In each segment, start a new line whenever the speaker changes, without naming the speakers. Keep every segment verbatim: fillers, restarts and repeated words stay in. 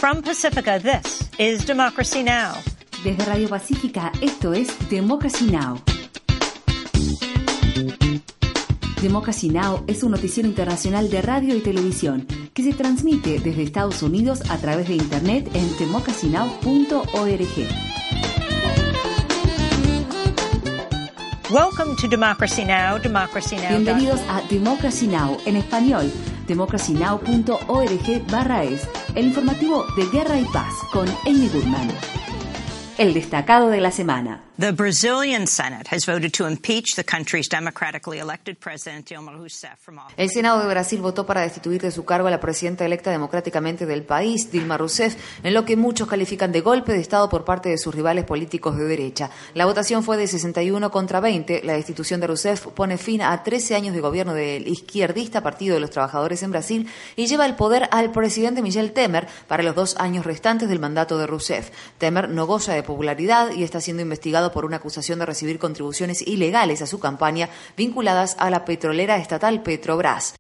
From Pacifica, this is Democracy Now!
Desde Radio Pacífica, esto es Democracy Now! Democracy Now! Es un noticiero internacional de radio y televisión que se transmite desde Estados Unidos a través de Internet en democracy now punto org.
Welcome to Democracy Now! Democracy Now.
Bienvenidos a Democracy Now! En español, democracy now punto org barra es, el informativo de Guerra y Paz con Amy Goodman. El destacado de la semana.
The Brazilian Senate has voted to impeach the country's democratically elected president Dilma Rousseff from office.
El Senado de Brasil votó para destituir de su cargo a la presidenta electa democráticamente del país, Dilma Rousseff, en lo que muchos califican de golpe de Estado por parte de sus rivales políticos de derecha. La votación fue de sesenta y uno contra veinte. La destitución de Rousseff pone fin a trece años de gobierno del izquierdista Partido de los Trabajadores en Brasil y lleva el poder al presidente Michel Temer para los dos años restantes del mandato de Rousseff. Temer no goza de popularidad y está siendo investigado por una acusación de recibir contribuciones ilegales a su campaña vinculadas a la petrolera estatal Petrobras.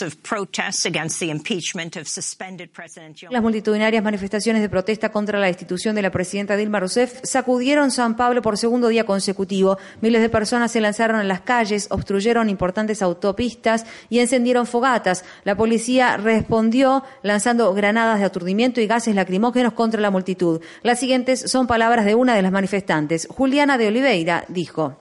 Las multitudinarias manifestaciones de protesta contra la destitución de la presidenta Dilma Rousseff sacudieron San Pablo por segundo día consecutivo. Miles de personas se lanzaron a las calles, obstruyeron importantes autopistas y encendieron fogatas. La policía respondió lanzando granadas de aturdimiento y gases lacrimógenos contra la multitud. Las siguientes son palabras de una de las manifestantes. Juliana de Oliveira dijo: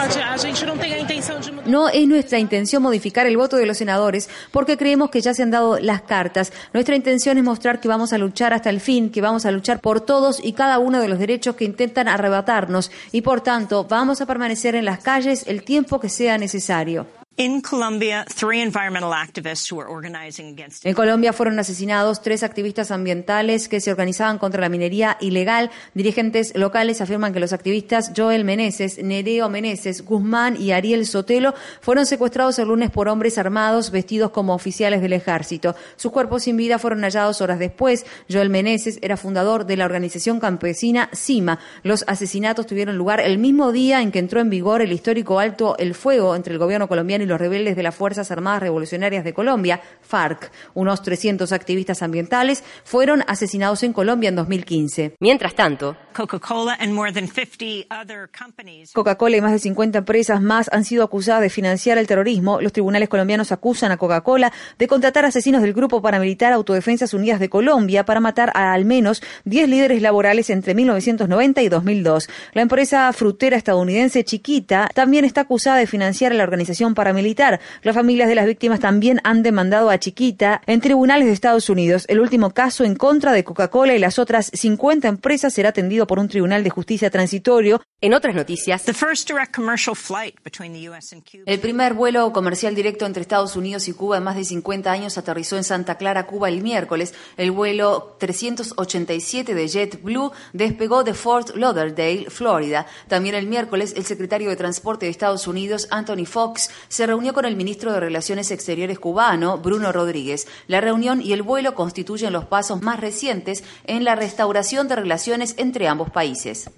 No es nuestra intención modificar el voto de los senadores porque creemos que ya se han dado las cartas. Nuestra intención es mostrar que vamos a luchar hasta el fin, que vamos a luchar por todos y cada uno de los derechos que intentan arrebatarnos y por tanto vamos a permanecer en las calles el tiempo que sea necesario.
In Colombia, three environmental activists who were organizing against...
En Colombia fueron asesinados tres activistas ambientales que se organizaban contra la minería ilegal. Dirigentes locales afirman que los activistas Joel Meneses, Nereo Meneses, Guzmán y Ariel Sotelo fueron secuestrados el lunes por hombres armados vestidos como oficiales del ejército. Sus cuerpos sin vida fueron hallados horas después. Joel Meneses era fundador de la organización campesina CIMA. Los asesinatos tuvieron lugar el mismo día en que entró en vigor el histórico alto el fuego entre el gobierno colombiano y los rebeldes de las Fuerzas Armadas Revolucionarias de Colombia, FARC. Unos trescientos activistas ambientales fueron asesinados en Colombia en dos mil quince. Mientras tanto,
Coca-Cola and more than fifty other companies.
Coca-Cola y más de cincuenta empresas más han sido acusadas de financiar el terrorismo. Los tribunales colombianos acusan a Coca-Cola de contratar asesinos del grupo paramilitar Autodefensas Unidas de Colombia para matar a al menos diez líderes laborales entre mil novecientos noventa y dos mil dos. La empresa frutera estadounidense Chiquita también está acusada de financiar a la organización paramilitar. Las familias de las víctimas también han demandado a Chiquita en tribunales de Estados Unidos. El último caso en contra de Coca-Cola y las otras cincuenta empresas será atendido por un tribunal de justicia transitorio. En otras noticias, el primer vuelo comercial directo entre Estados Unidos y Cuba en más de cincuenta años aterrizó en Santa Clara, Cuba, el miércoles. El vuelo trescientos ochenta y siete de JetBlue despegó de Fort Lauderdale, Florida. También el miércoles, el secretario de Transporte de Estados Unidos, Anthony Fox, se reunió con el ministro de Relaciones Exteriores cubano, Bruno Rodríguez. La reunión y el vuelo constituyen los pasos más recientes en la restauración de relaciones entre ambos países.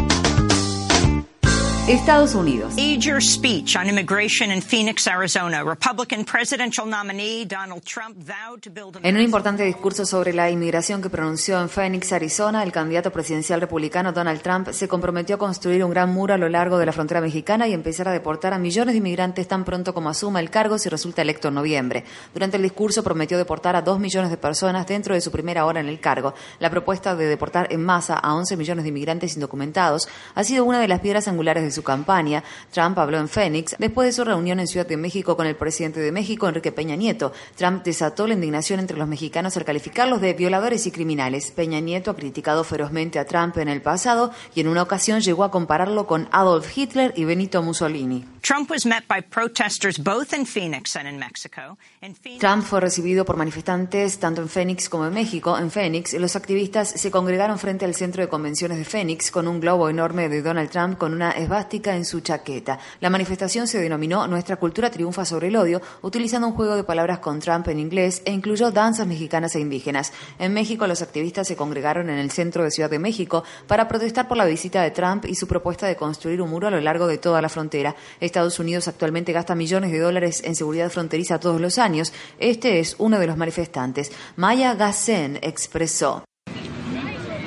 Estados Unidos.
Major speech on immigration in Phoenix, Arizona. Republican presidential nominee Donald Trump vowed to build a...
En un importante discurso sobre la inmigración que pronunció en Phoenix, Arizona, el candidato presidencial republicano Donald Trump se comprometió a construir un gran muro a lo largo de la frontera mexicana y empezar a deportar a millones de inmigrantes tan pronto como asuma el cargo si resulta electo en noviembre. Durante el discurso prometió deportar a dos millones de personas dentro de su primera hora en el cargo. La propuesta de deportar en masa a once millones de inmigrantes indocumentados ha sido una de las piedras angulares de su campaña. Trump habló en Phoenix después de su reunión en Ciudad de México con el presidente de México, Enrique Peña Nieto. Trump desató la indignación entre los mexicanos al calificarlos de violadores y criminales. Peña Nieto ha criticado ferozmente a Trump en el pasado y en una ocasión llegó a compararlo con Adolf Hitler y Benito Mussolini.
Trump was met by protesters both in Phoenix and in Mexico. In Phoenix...
Trump fue recibido por manifestantes tanto en Phoenix como en México. En Phoenix, los activistas se congregaron frente al centro de convenciones de Phoenix con un globo enorme de Donald Trump con una esvástica en su chaqueta. La manifestación se denominó Nuestra cultura triunfa sobre el odio, utilizando un juego de palabras con Trump en inglés e incluyó danzas mexicanas e indígenas. En México, los activistas se congregaron en el centro de Ciudad de México para protestar por la visita de Trump y su propuesta de construir un muro a lo largo de toda la frontera. Estados Unidos actualmente gasta millones de dólares en seguridad fronteriza todos los años. Este es uno de los manifestantes. Maya Gassen expresó: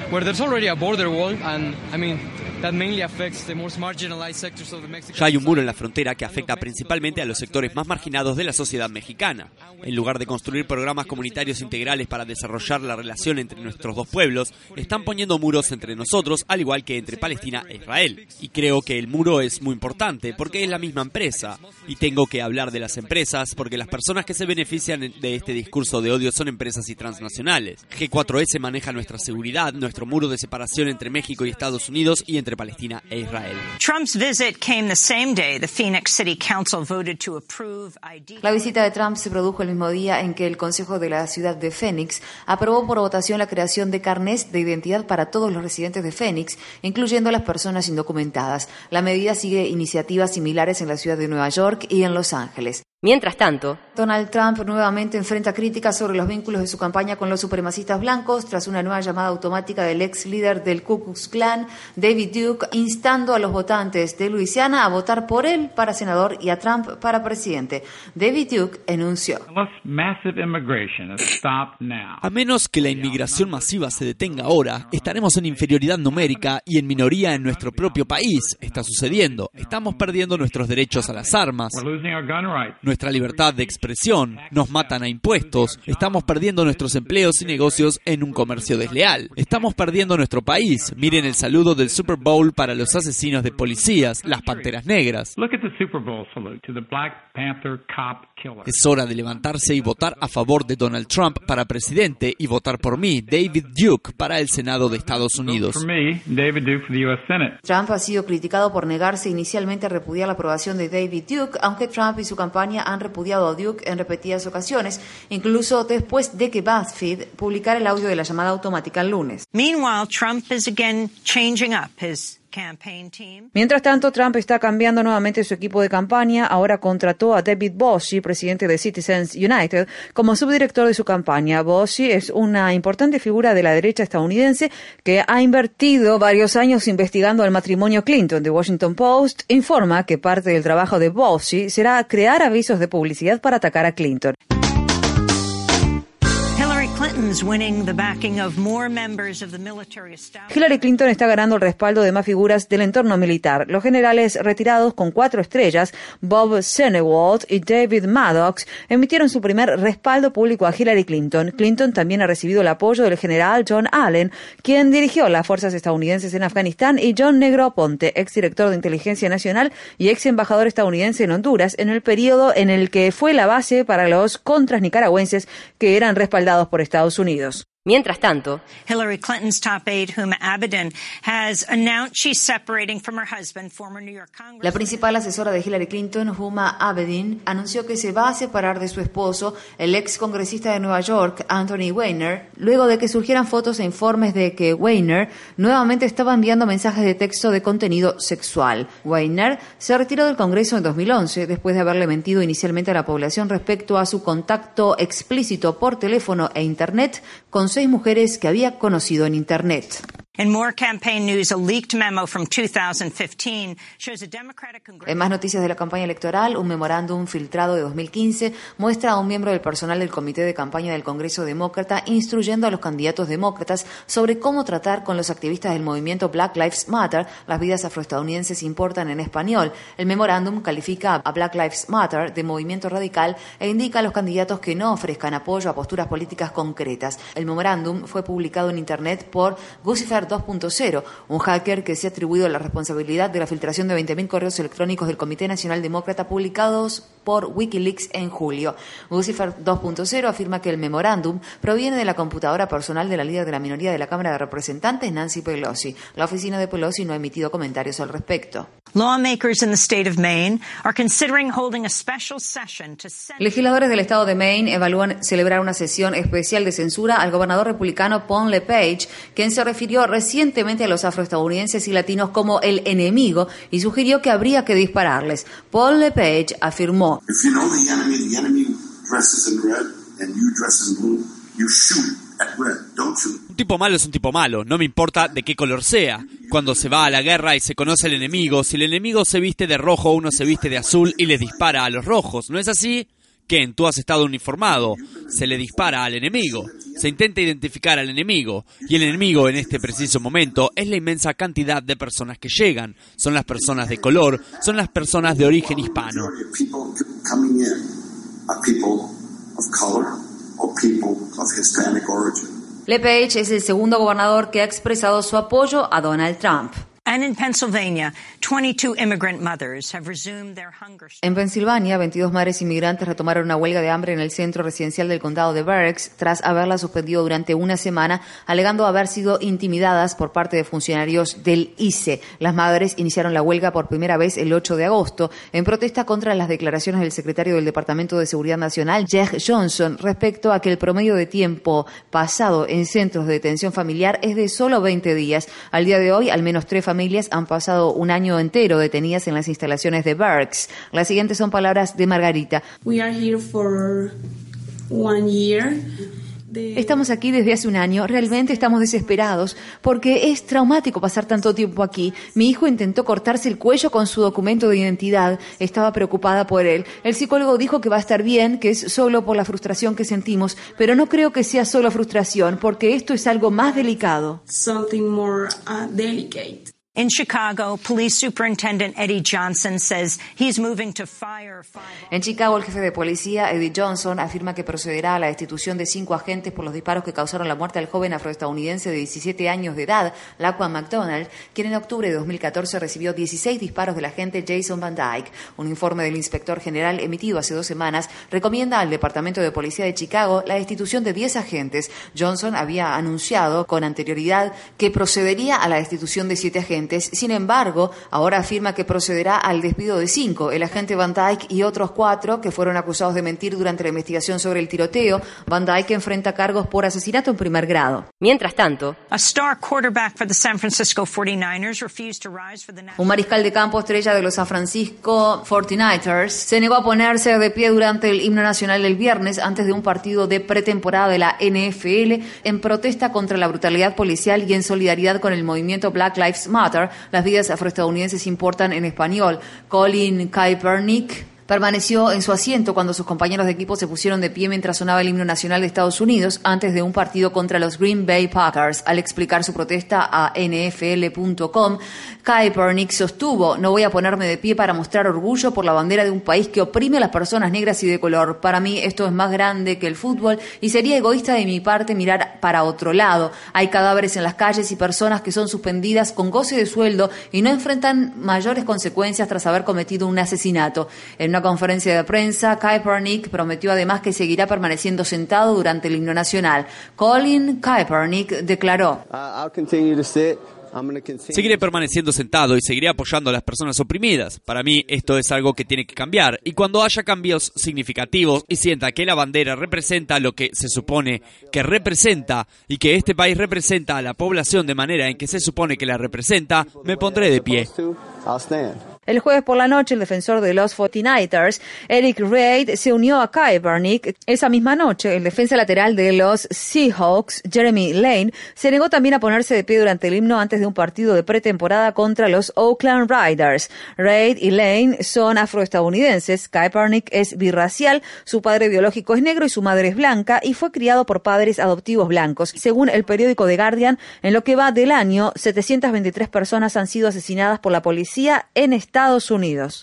where there's already a border wall, and I mean that mainly affects the most marginalized sectors of the Mexican.
Ya hay un muro en la frontera que afecta principalmente a los sectores más marginados de la sociedad mexicana. En lugar de construir programas comunitarios integrales para desarrollar la relación entre nuestros dos pueblos, están poniendo muros entre nosotros, al igual que entre Palestina e Israel. Y creo que el muro es muy importante porque es la misma empresa. Y tengo que hablar de las empresas porque las personas que se benefician de este discurso de odio son empresas y transnacionales. G cuatro S maneja nuestra seguridad, nuestro muro de separación entre México y Estados Unidos y entre Palestina e Israel.
Trump's visit came the same day the Phoenix City Council voted to approve I D.
La visita de Trump se produjo el mismo día en que el Consejo de la Ciudad de Phoenix aprobó por votación la creación de carnés de identidad para todos los residentes de Phoenix, incluyendo a las personas indocumentadas. La medida sigue iniciativas similares en la ciudad de Nueva York y en Los Ángeles.
Mientras tanto,
Donald Trump nuevamente enfrenta críticas sobre los vínculos de su campaña con los supremacistas blancos tras una nueva llamada automática del ex líder del Ku Klux Klan, David Duke, instando a los votantes de Luisiana a votar por él para senador y a Trump para presidente. David Duke enunció:
a menos que la inmigración masiva se detenga ahora, estaremos en inferioridad numérica y en minoría en nuestro propio país. Está sucediendo. Estamos perdiendo nuestros derechos a las armas, nuestra libertad de expresión, nos matan a impuestos, estamos perdiendo nuestros empleos y negocios en un comercio desleal. Estamos perdiendo nuestro país. Miren el saludo del Super Bowl para los asesinos de policías, las panteras negras. Es hora de levantarse y votar a favor de Donald Trump para presidente y votar por mí, David Duke, para el Senado de Estados Unidos.
Trump ha sido criticado por negarse inicialmente a repudiar la aprobación de David Duke, aunque Trump y su campaña han repudiado a Duke en repetidas ocasiones, incluso después de que BuzzFeed publicara el audio de la llamada automática el lunes.
Meanwhile, Trump is again changing up his campaign team.
Mientras tanto, Trump está cambiando nuevamente su equipo de campaña. Ahora contrató a David Bossie, presidente de Citizens United, como subdirector de su campaña. Bossie es una importante figura de la derecha estadounidense que ha invertido varios años investigando el matrimonio Clinton. The Washington Post informa que parte del trabajo de Bossie será crear avisos de publicidad para atacar a Clinton. Hillary Clinton está ganando el respaldo de más figuras del entorno militar. Los generales retirados con cuatro estrellas, Bob Sennewald y David Maddox, emitieron su primer respaldo público a Hillary Clinton. Clinton también ha recibido el apoyo del general John Allen, quien dirigió las fuerzas estadounidenses en Afganistán, y John Negroponte, exdirector de Inteligencia Nacional y ex embajador estadounidense en Honduras, en el periodo en el que fue la base para los contras nicaragüenses que eran respaldados por Estados Unidos.
Mientras tanto,
Hillary Clinton's top aide, Huma Abedin, has announced she's separating from her husband, former New York Congressman.
La principal asesora de Hillary Clinton, Huma Abedin, anunció que se va a separar de su esposo, el ex congresista de Nueva York, Anthony Weiner, luego de que surgieran fotos e informes de que Weiner nuevamente estaba enviando mensajes de texto de contenido sexual. Weiner se retiró del Congreso en dos mil once después de haberle mentido inicialmente a la población respecto a su contacto explícito por teléfono e Internet con seis mujeres que había conocido en Internet.
In more campaign news, a leaked memo from two thousand fifteen shows a Democratic Congress.
En más noticias de la campaña electoral, un memorándum filtrado de dos mil quince muestra a un miembro del personal del comité de campaña del Congreso Demócrata instruyendo a los candidatos demócratas sobre cómo tratar con los activistas del movimiento Black Lives Matter. Las vidas afroestadounidenses importan en español. El memorándum califica a Black Lives Matter de movimiento radical e indica a los candidatos que no ofrezcan apoyo a posturas políticas concretas. El memorándum fue publicado en Internet por Guccifer dos punto cero, un hacker que se ha atribuido la responsabilidad de la filtración de veinte mil correos electrónicos del Comité Nacional Demócrata publicados por Wikileaks en julio. Guccifer dos punto cero afirma que el memorándum proviene de la computadora personal de la líder de la minoría de la Cámara de Representantes, Nancy Pelosi. La oficina de Pelosi no ha emitido comentarios al respecto.
Lawmakers in the state of Maine are considering holding a special session to send...
Legisladores del estado de Maine evalúan celebrar una sesión especial de censura al gobernador republicano Paul LePage, quien se refirió recientemente a los afroestadounidenses y latinos como el enemigo y sugirió que habría que dispararles. Paul LePage afirmó:
If you know the enemy, the enemy dresses in red and you dress in blue, you shoot at red, don't shoot.
Un tipo malo es un tipo malo, no me importa de qué color sea. Cuando se va a la guerra y se conoce al enemigo, si el enemigo se viste de rojo, uno se viste de azul y le dispara a los rojos, ¿no es así? Ken, tú has estado uniformado. Se le dispara al enemigo. Se intenta identificar al enemigo. Y el enemigo en este preciso momento es la inmensa cantidad de personas que llegan. Son las personas de color, son las personas de origen hispano.
LePage es el segundo gobernador que ha expresado su apoyo a Donald Trump.
And in Pennsylvania, twenty-two immigrant mothers have resumed their hunger strike.
En Pensilvania, veintidós madres inmigrantes retomaron una huelga de hambre en el centro residencial del condado de Berks tras haberla suspendido durante una semana, alegando haber sido intimidadas por parte de funcionarios del I C E. Las madres iniciaron la huelga por primera vez el ocho de agosto en protesta contra las declaraciones del secretario del Departamento de Seguridad Nacional, Jeh Johnson, respecto a que el promedio de tiempo pasado en centros de detención familiar es de solo veinte días. Al día de hoy, al menos tres familias familias han pasado un año entero detenidas en las instalaciones de Berks. Las siguientes son palabras de Margarita.
We are here for one year.
Estamos aquí desde hace un año, realmente estamos desesperados porque es traumático pasar tanto tiempo aquí. Mi hijo intentó cortarse el cuello con su documento de identidad, estaba preocupada por él. El psicólogo dijo que va a estar bien, que es solo por la frustración que sentimos, pero no creo que sea solo frustración porque esto es algo más delicado.
Something more uh, delicate.
In Chicago, Police Superintendent Eddie Johnson says he's moving to fire five.
En Chicago, el jefe de policía, Eddie Johnson, afirma que procederá a la destitución de cinco agentes por los disparos que causaron la muerte al joven afroestadounidense de diecisiete años de edad, Laquan McDonald, quien en octubre de dos mil catorce recibió dieciséis disparos del agente Jason Van Dyke. Un informe del inspector general emitido hace dos semanas recomienda al Departamento de Policía de Chicago la destitución de diez agentes. Johnson había anunciado con anterioridad que procedería a la destitución de siete agentes. Sin embargo, ahora afirma que procederá al despido de cinco, el agente Van Dyke y otros cuatro que fueron acusados de mentir durante la investigación sobre el tiroteo. Van Dyke enfrenta cargos por asesinato en primer grado.
Mientras tanto,
A star quarterback for the San Francisco forty-niners refused to rise for the national.
Un mariscal de campo estrella de los San Francisco forty-niners se negó a ponerse de pie durante el himno nacional el viernes antes de un partido de pretemporada de la N F L en protesta contra la brutalidad policial y en solidaridad con el movimiento Black Lives Matter. Las vidas afroestadounidenses importan en español. Colin Kaepernick permaneció en su asiento cuando sus compañeros de equipo se pusieron de pie mientras sonaba el himno nacional de Estados Unidos antes de un partido contra los Green Bay Packers. Al explicar su protesta a N F L punto com, Kaepernick sostuvo: no voy a ponerme de pie para mostrar orgullo por la bandera de un país que oprime a las personas negras y de color. Para mí esto es más grande que el fútbol y sería egoísta de mi parte mirar para otro lado. Hay cadáveres en las calles y personas que son suspendidas con goce de sueldo y no enfrentan mayores consecuencias tras haber cometido un asesinato. En una conferencia de prensa, Kaepernick prometió además que seguirá permaneciendo sentado durante el himno nacional. Colin Kaepernick declaró:
Seguiré permaneciendo sentado y seguiré apoyando a las personas oprimidas. Para mí esto es algo que tiene que cambiar, y cuando haya cambios significativos y sienta que la bandera representa lo que se supone que representa y que este país representa a la población de manera en que se supone que la representa, me pondré de pie.
El jueves por la noche, el defensor de los forty-niners, Eric Reid, se unió a Kaepernick. Esa misma noche, el defensa lateral de los Seahawks, Jeremy Lane, se negó también a ponerse de pie durante el himno antes de un partido de pretemporada contra los Oakland Raiders. Reid y Lane son afroestadounidenses. Kaepernick es birracial, su padre biológico es negro y su madre es blanca, y fue criado por padres adoptivos blancos. Según el periódico The Guardian, en lo que va del año, setecientas veintitrés personas han sido asesinadas por la policía en Estados Unidos.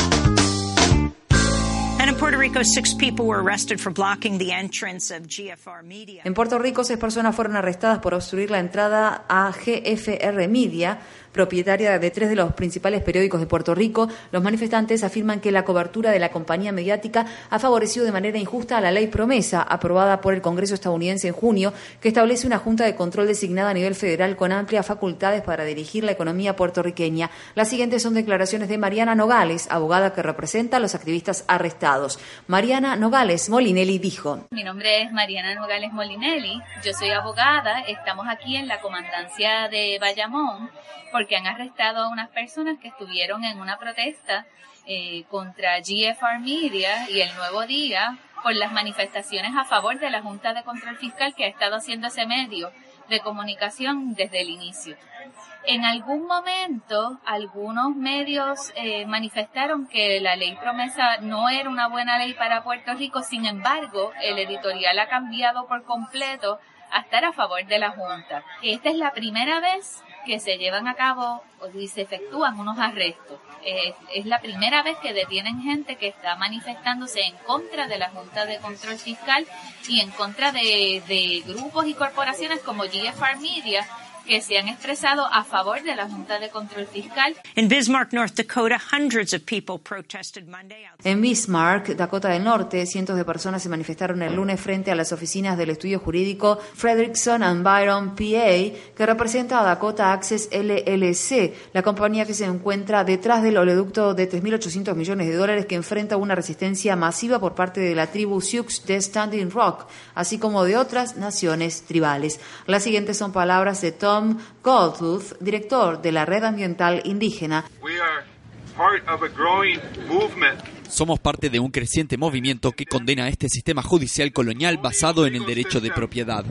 In Puerto Rico, six people were arrested for blocking the entrance of G F R Media.
En Puerto Rico, seis personas fueron arrestadas por obstruir la entrada a G F R Media, propietaria de tres de los principales periódicos de Puerto Rico. Los manifestantes afirman que la cobertura de la compañía mediática ha favorecido de manera injusta a la ley Promesa, aprobada por el Congreso estadounidense en junio, que establece una junta de control designada a nivel federal con amplias facultades para dirigir la economía puertorriqueña. Las siguientes son declaraciones de Mariana Nogales, abogada que representa a los activistas arrestados. Mariana Nogales Molinelli dijo:
Mi nombre es Mariana Nogales Molinelli, yo soy abogada, estamos aquí en la comandancia de Bayamón porque han arrestado a unas personas que estuvieron en una protesta eh, contra G F R Media y El Nuevo Día por las manifestaciones a favor de la Junta de Control Fiscal que ha estado haciendo ese medio de comunicación desde el inicio. En algún momento, algunos medios eh, manifestaron que la ley promesa no era una buena ley para Puerto Rico. Sin embargo, el editorial ha cambiado por completo a estar a favor de la Junta. Esta es la primera vez que se llevan a cabo y se efectúan unos arrestos. Eh, es la primera vez que detienen gente que está manifestándose en contra de la Junta de Control Fiscal y en contra de, de grupos y corporaciones como G F R Media, que se han expresado a favor de la Junta de Control Fiscal.
In Bismarck, North Dakota, hundreds of people protested Monday.
En Bismarck, Dakota del Norte, cientos de personas se manifestaron el lunes frente a las oficinas del estudio jurídico Fredrickson and Byron P A, que representa a Dakota Access L L C, la compañía que se encuentra detrás del oleoducto de tres mil ochocientos millones de dólares que enfrenta una resistencia masiva por parte de la tribu Sioux de Standing Rock, así como de otras naciones tribales. Las siguientes son palabras de Tom Tom Goldtooth, director de la Red Ambiental Indígena.
Somos parte de un creciente movimiento que condena este sistema judicial colonial basado en el derecho de propiedad.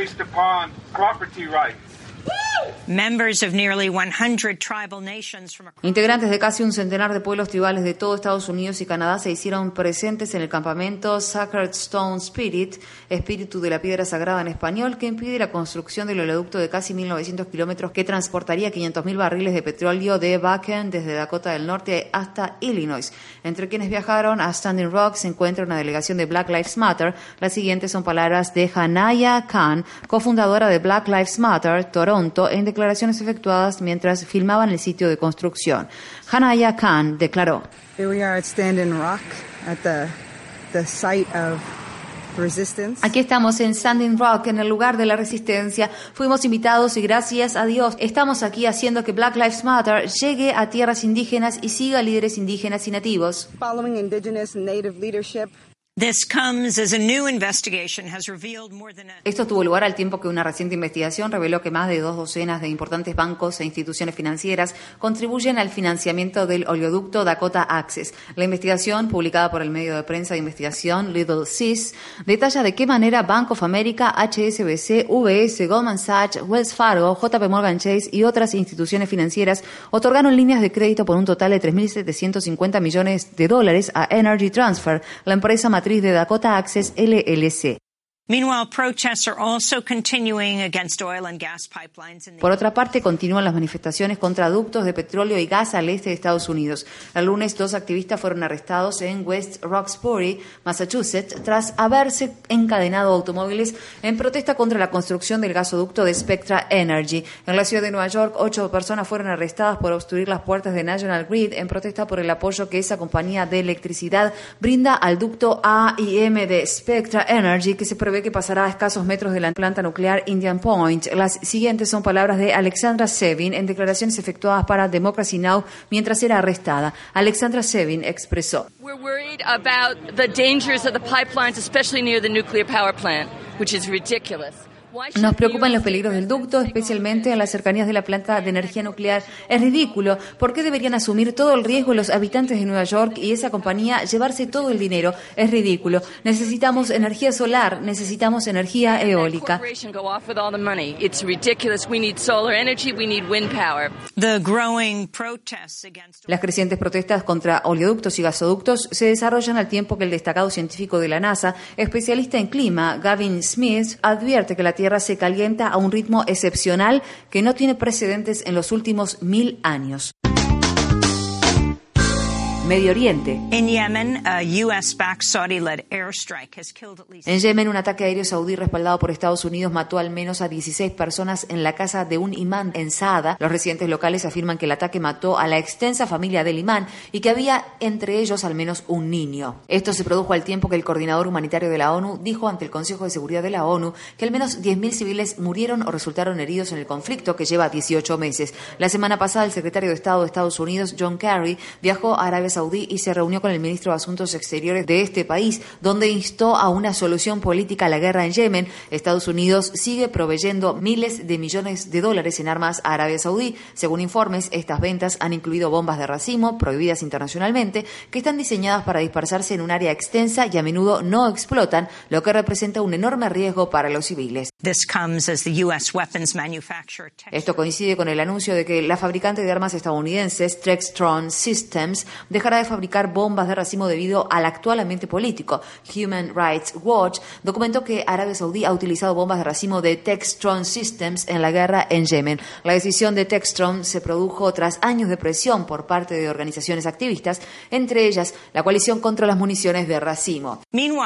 Integrantes de casi un centenar de pueblos tribales de todo Estados Unidos y Canadá se hicieron presentes en el campamento Sacred Stone Spirit, espíritu de la piedra sagrada en español, que impide la construcción del oleoducto de casi mil novecientos kilómetros que transportaría quinientos mil barriles de petróleo de Bakken desde Dakota del Norte hasta Illinois. Entre quienes viajaron a Standing Rock se encuentra una delegación de Black Lives Matter. Las siguientes son palabras de Hanaya Khan, cofundadora de Black Lives Matter Toronto, en declaraciones efectuadas mientras filmaban el sitio de construcción. Hanaya Khan declaró:
Here we are at Standing Rock, at the, the site of resistance.
Aquí estamos en Standing Rock, en el lugar de la resistencia. Fuimos invitados y gracias a Dios estamos aquí haciendo que Black Lives Matter llegue a tierras indígenas y siga a líderes indígenas y nativos.
Following indigenous and native leadership.
This comes as a new investigation has revealed more than a...
Esto tuvo lugar al tiempo que una reciente investigación reveló que más de dos docenas de importantes bancos e instituciones financieras contribuyen al financiamiento del oleoducto Dakota Access. La investigación, publicada por el medio de prensa de investigación Little Sis, detalla de qué manera Bank of America, H S B C, U B S, Goldman Sachs, Wells Fargo, J P Morgan Chase y otras instituciones financieras otorgaron líneas de crédito por un total de tres mil setecientos cincuenta millones de dólares a Energy Transfer, la empresa matriz de Dakota Access L L C.
Meanwhile, protests are also continuing against oil and gas pipelines in the...
Por otra parte, continúan las manifestaciones contra ductos de petróleo y gas al este de Estados Unidos. El lunes, dos activistas fueron arrestados en West Roxbury, Massachusetts, tras haberse encadenado automóviles en protesta contra la construcción del gasoducto de Spectra Energy. En la ciudad de Nueva York, ocho personas fueron arrestadas por obstruir las puertas de National Grid en protesta por el apoyo que esa compañía de electricidad brinda al ducto A y M de Spectra Energy, que se prevé que pasará a escasos metros de la planta nuclear Indian Point. Las siguientes son palabras de Alexandra Sevin en declaraciones efectuadas para Democracy Now! Mientras era arrestada. Alexandra Sevin expresó:
We're worried about the dangers of the pipelines, especially near the nuclear power plant, which is ridiculous.
Nos preocupan los peligros del ducto, especialmente en las cercanías de la planta de energía nuclear. Es ridículo. ¿Por qué deberían asumir todo el riesgo los habitantes de Nueva York y esa compañía llevarse todo el dinero? Es ridículo. Necesitamos energía solar, necesitamos energía eólica. Las crecientes protestas contra oleoductos y gasoductos se desarrollan al tiempo que el destacado científico de la NASA, especialista en clima, Gavin Smith, advierte que la Tierra se calienta a un ritmo excepcional que no tiene precedentes en los últimos mil años. Medio Oriente.
In Yemen, a U S-backed Saudi-led airstrike has killed at least...
En Yemen, un ataque aéreo saudí respaldado por Estados Unidos mató al menos a dieciséis personas en la casa de un imán en Saada. Los residentes locales afirman que el ataque mató a la extensa familia del imán y que había entre ellos al menos un niño. Esto se produjo al tiempo que el coordinador humanitario de la ONU dijo ante el Consejo de Seguridad de la ONU que al menos diez mil civiles murieron o resultaron heridos en el conflicto que lleva dieciocho meses. La semana pasada, el secretario de Estado de Estados Unidos, John Kerry, viajó a Arabia Saudita Saudí y se reunió con el ministro de Asuntos Exteriores de este país, donde instó a una solución política a la guerra en Yemen. Estados Unidos sigue proveyendo miles de millones de dólares en armas a Arabia Saudí. Según informes, estas ventas han incluido bombas de racimo, prohibidas internacionalmente, que están diseñadas para dispersarse en un área extensa y a menudo no explotan, lo que representa un enorme riesgo para los civiles. Esto coincide con el anuncio de que la fabricante de armas estadounidenses, Textron Systems, dejará de fabricar bombas de racimo debido al actual ambiente político. Human Rights Watch documentó que Arabia Saudí ha utilizado bombas de racimo de Textron Systems en la guerra en Yemen. La decisión de Textron se produjo tras años de presión por parte de organizaciones activistas, entre ellas la coalición contra las municiones de racimo.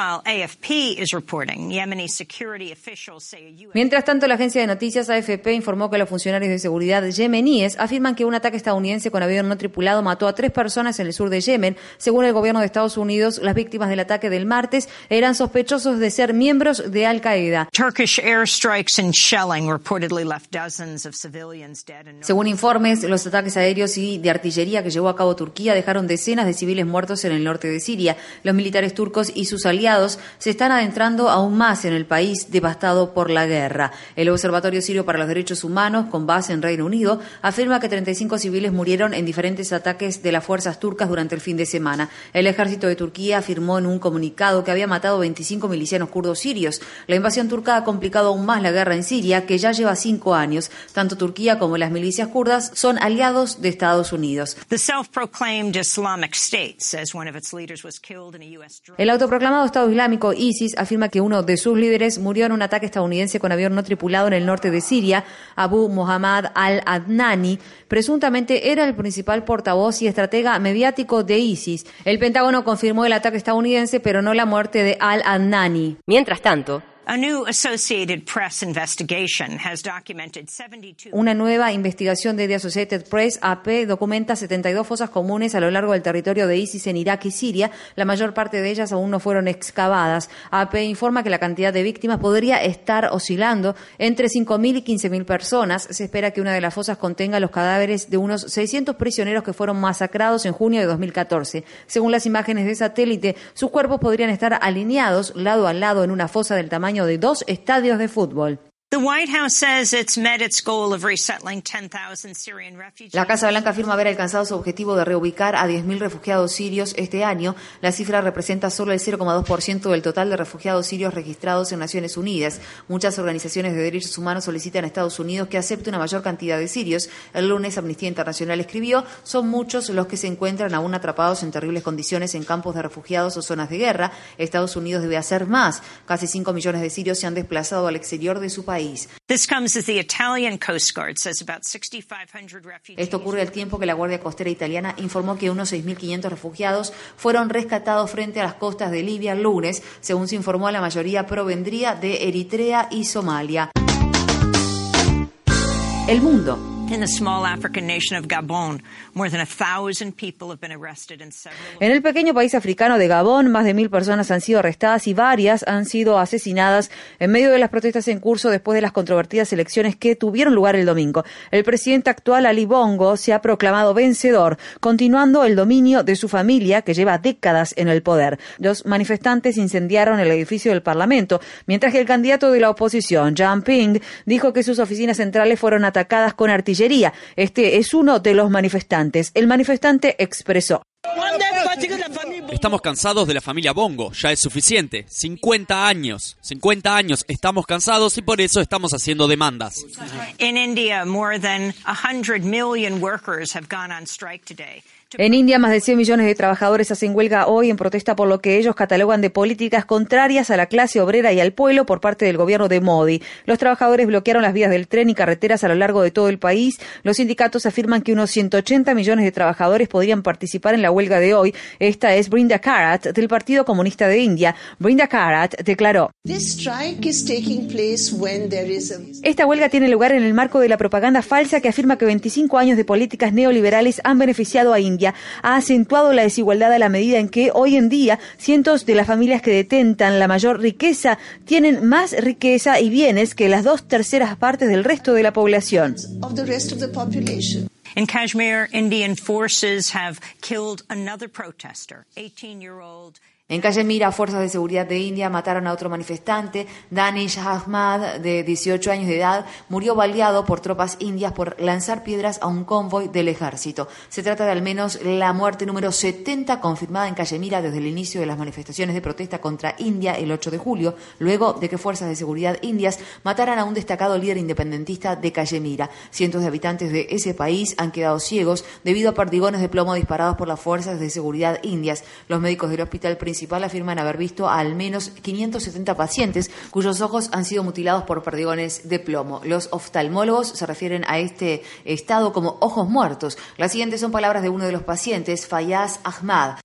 Mientras tanto, la agencia de noticias A F P informó que los funcionarios de seguridad yemeníes afirman que un ataque estadounidense con avión no tripulado mató a tres personas en el sur de Yemen. Según el gobierno de Estados Unidos, las víctimas del ataque del martes eran sospechosos de ser miembros de Al-Qaeda. Según informes, los ataques aéreos y de artillería que llevó a cabo Turquía dejaron decenas de civiles muertos en el norte de Siria. Los militares turcos y sus aliados se están adentrando aún más en el país devastado por la guerra. El Observatorio Sirio para los Derechos Humanos, con base en Reino Unido, afirma que treinta y cinco civiles murieron en diferentes ataques de las fuerzas turcas durante el fin de semana. El ejército de Turquía afirmó en un comunicado que había matado veinticinco milicianos kurdos sirios. La invasión turca ha complicado aún más la guerra en Siria, que ya lleva cinco años. Tanto Turquía como las milicias kurdas son aliados de Estados Unidos. El autoproclamado Estado Islámico ISIS afirma que uno de sus líderes murió en un ataque estadounidense con avión no tripulado en el norte de Siria. Abu Muhammad al-Adnani presuntamente era el principal portavoz y estratega mediático de ISIS. El Pentágono confirmó el ataque estadounidense, pero no la muerte de al-Adnani.
Mientras tanto,
Una nueva investigación de The Associated Press, A P, documenta setenta y dos fosas comunes a lo largo del territorio de ISIS en Irak y Siria. La mayor parte de ellas aún no fueron excavadas. A P informa que la cantidad de víctimas podría estar oscilando entre cinco mil y quince mil personas. Se espera que una de las fosas contenga los cadáveres de unos seiscientos prisioneros que fueron masacrados en junio de dos mil catorce. Según las imágenes de satélite, sus cuerpos podrían estar alineados lado a lado en una fosa del tamaño de dos estadios de fútbol. La Casa Blanca afirma haber alcanzado su objetivo de reubicar a diez mil refugiados sirios este año. La cifra representa solo el cero coma dos por ciento del total de refugiados sirios registrados en Naciones Unidas. Muchas organizaciones de derechos humanos solicitan a Estados Unidos que acepte una mayor cantidad de sirios. El lunes, Amnistía Internacional escribió: son muchos los que se encuentran aún atrapados en terribles condiciones en campos de refugiados o zonas de guerra. Estados Unidos debe hacer más. Casi cinco millones de sirios se han desplazado al exterior de su país. Esto ocurre al tiempo que la Guardia Costera italiana informó que unos seis mil quinientos refugiados fueron rescatados frente a las costas de Libia el lunes. Según se informó, la mayoría provendría de Eritrea y Somalia. El mundo.
In the small African nation of Gabon, more than a thousand people have been arrested in several...
En el pequeño país africano de Gabón, más de mil personas han sido arrestadas y varias han sido asesinadas en medio de las protestas en curso después de las controvertidas elecciones que tuvieron lugar el domingo. El presidente actual, Ali Bongo, se ha proclamado vencedor, continuando el dominio de su familia, que lleva décadas en el poder. Los manifestantes incendiaron el edificio del Parlamento, mientras que el candidato de la oposición, Jean Ping, dijo que sus oficinas centrales fueron atacadas con artillería. Este es uno de los manifestantes. El manifestante expresó:
estamos cansados de la familia Bongo, ya es suficiente. cincuenta años, cincuenta años, estamos cansados y por eso estamos haciendo demandas.
In India, more than one hundred million workers have gone on strike today.
En India, más de cien millones de trabajadores hacen huelga hoy en protesta por lo que ellos catalogan de políticas contrarias a la clase obrera y al pueblo por parte del gobierno de Modi. Los trabajadores bloquearon las vías del tren y carreteras a lo largo de todo el país. Los sindicatos afirman que unos ciento ochenta millones de trabajadores podrían participar en la huelga de hoy. Esta es Brinda Karat, del Partido Comunista de India. Brinda Karat declaró: esta huelga tiene lugar en el marco de la propaganda falsa que afirma que veinticinco años de políticas neoliberales han beneficiado a India. Ha acentuado la desigualdad a la medida en que hoy en día cientos de las familias que detentan la mayor riqueza tienen más riqueza y bienes que las dos terceras partes del resto de la población.
In Kashmir, Indian forces have killed another protester, eighteen-year-old.
En Cachemira, fuerzas de seguridad de India mataron a otro manifestante. Danish Ahmad, de dieciocho años de edad, murió baleado por tropas indias por lanzar piedras a un convoy del ejército. Se trata de al menos la muerte número setenta confirmada en Cachemira desde el inicio de las manifestaciones de protesta contra India el ocho de julio, luego de que fuerzas de seguridad indias mataran a un destacado líder independentista de Cachemira. Cientos de habitantes de ese país han quedado ciegos debido a perdigones de plomo disparados por las fuerzas de seguridad indias. Los médicos del hospital principal afirman haber visto a al menos quinientos setenta pacientes cuyos ojos han sido mutilados por perdigones de plomo. Los oftalmólogos se refieren a este estado como ojos muertos. Las siguientes son palabras de uno de los pacientes, Fayaz Ahmad.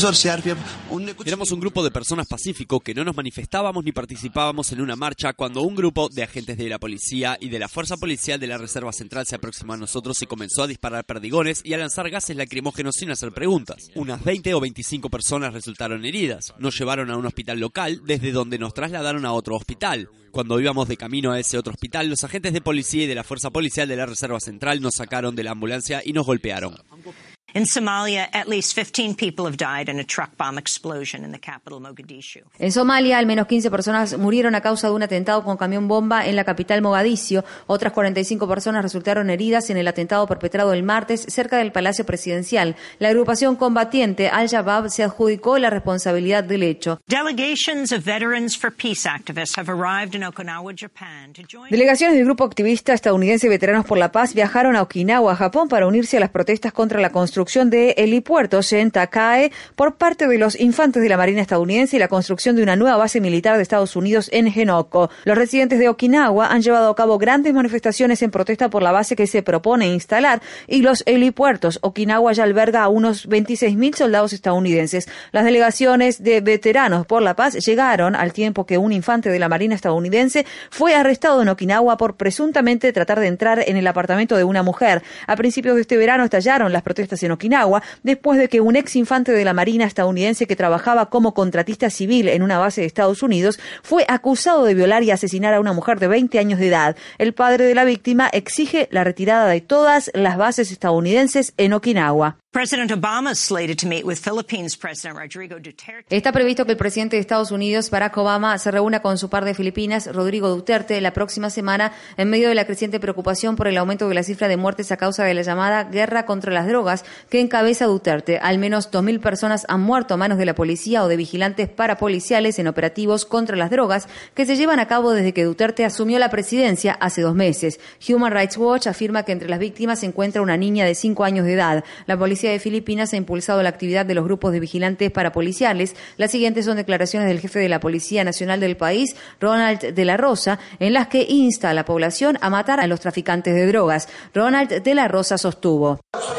Éramos un grupo de personas pacíficos que no nos manifestábamos ni participábamos en una marcha cuando un grupo de agentes de la policía y de la fuerza policial de la Reserva Central se aproximó a nosotros y comenzó a disparar perdigones y a lanzar gases lacrimógenos sin hacer preguntas. Unas veinte o veinticinco personas resultaron heridas. Nos llevaron a un hospital local, desde donde nos trasladaron a otro hospital. Cuando íbamos de camino a ese otro hospital, los agentes de policía y de la fuerza policial de la Reserva Central nos sacaron de la ambulancia y nos golpearon.
In Somalia, at least fifteen people have died in a truck bomb explosion in the capital, Mogadishu.
En Somalia, al menos quince personas murieron a causa de un atentado con camión bomba en la capital Mogadiscio. Otras cuarenta y cinco personas resultaron heridas en el atentado perpetrado el martes cerca del Palacio Presidencial. La agrupación combatiente Al-Shabaab se adjudicó la responsabilidad del hecho.
Delegations of Veterans for Peace activists have arrived in Okinawa, Japan, to join.
Delegaciones del grupo activista estadounidense Veteranos por la Paz viajaron a Okinawa, Japón, para unirse a las protestas contra la construcción de helipuertos en Takae por parte de los infantes de la Marina estadounidense y la construcción de una nueva base militar de Estados Unidos en Henoko. Los residentes de Okinawa han llevado a cabo grandes manifestaciones en protesta por la base que se propone instalar y los helipuertos. Okinawa ya alberga a unos veintiséis mil soldados estadounidenses. Las delegaciones de Veteranos por la Paz llegaron al tiempo que un infante de la Marina estadounidense fue arrestado en Okinawa por presuntamente tratar de entrar en el apartamento de una mujer. A principios de este verano estallaron las protestas en Okinawa después de que un ex infante de la Marina estadounidense que trabajaba como contratista civil en una base de Estados Unidos fue acusado de violar y asesinar a una mujer de veinte años de edad. El padre de la víctima exige la retirada de todas las bases estadounidenses en Okinawa.
President Obama is slated to meet with Philippines President Rodrigo Duterte.
Está previsto que el presidente de Estados Unidos, Barack Obama, se reúna con su par de Filipinas, Rodrigo Duterte, la próxima semana en medio de la creciente preocupación por el aumento de la cifra de muertes a causa de la llamada guerra contra las drogas que encabeza Duterte. Al menos dos mil personas han muerto a manos de la policía o de vigilantes parapoliciales en operativos contra las drogas que se llevan a cabo desde que Duterte asumió la presidencia hace dos meses. Human Rights Watch afirma que entre las víctimas se encuentra una niña de cinco años de edad. La policía de Filipinas ha impulsado la actividad de los grupos de vigilantes parapoliciales. Las siguientes son declaraciones del jefe de la Policía Nacional del país, Ronald de la Rosa, en las que insta a la población a matar a los traficantes de drogas. Ronald de la Rosa sostuvo: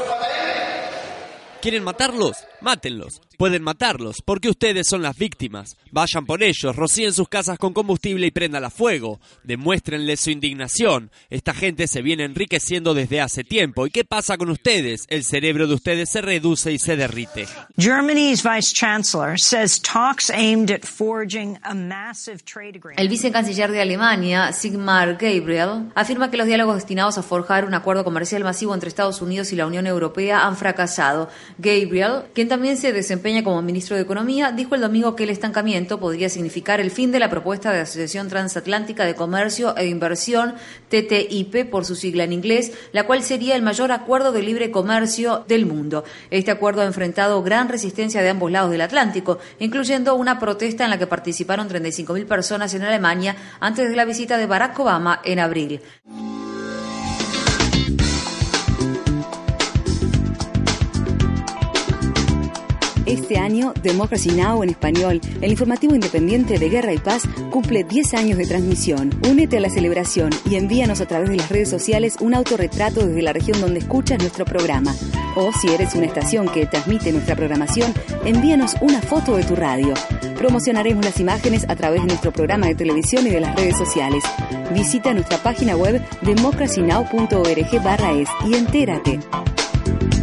¿Quieren matarlos? Mátenlos. Pueden matarlos, porque ustedes son las víctimas. Vayan por ellos, rocíen sus casas con combustible y prendan fuego. Demuéstrenles su indignación. Esta gente se viene enriqueciendo desde hace tiempo. ¿Y qué pasa con ustedes? El cerebro de ustedes se reduce y se derrite.
Germany's vice chancellor says talks aimed at forging a massive trade agreement.
El vicecanciller de Alemania, Sigmar Gabriel, afirma que los diálogos destinados a forjar un acuerdo comercial masivo entre Estados Unidos y la Unión Europea han fracasado. Gabriel, quien también se desempeña como ministro de Economía, dijo el domingo que el estancamiento podría significar el fin de la propuesta de Asociación Transatlántica de Comercio e Inversión, T T I P por su sigla en inglés, la cual sería el mayor acuerdo de libre comercio del mundo. Este acuerdo ha enfrentado gran resistencia de ambos lados del Atlántico, incluyendo una protesta en la que participaron treinta y cinco mil personas en Alemania antes de la visita de Barack Obama en abril.
Este año, Democracy Now! En español, el informativo independiente de Guerra y Paz, cumple diez años de transmisión. Únete a la celebración y envíanos a través de las redes sociales un autorretrato desde la región donde escuchas nuestro programa. O si eres una estación que transmite nuestra programación, envíanos una foto de tu radio. Promocionaremos las imágenes a través de nuestro programa de televisión y de las redes sociales. Visita nuestra página web democracy now punto org barra es y entérate.